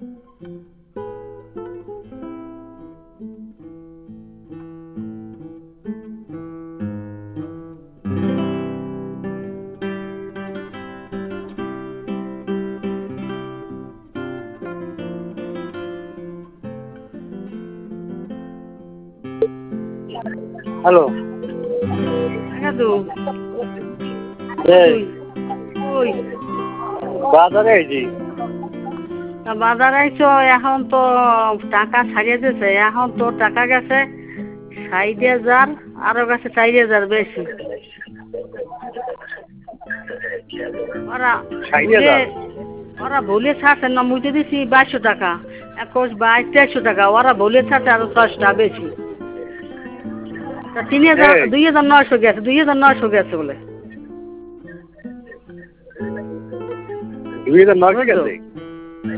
Hello. দাদু এই ওই বাজারে আইছি। বাজার আইছো, এখন তো টাকা ছাড়িয়ে দিয়েছে, এখন তো টাকা গেছে 60,000, আরো গেছে 4,000 বেশি। ওরা 60,000? ওরা ভুলে ছাড়ছে না, মুই তো দিছি 2200 টাকা, 21, 22, 2300 টাকা, ওরা ভুলে ছাড়ছে আরো 600 টাকা বেশি। তা 3,000, এই 2,900 গেছে, 2,900 গেছে বলে। 2,900 বুঝছো? গেছে?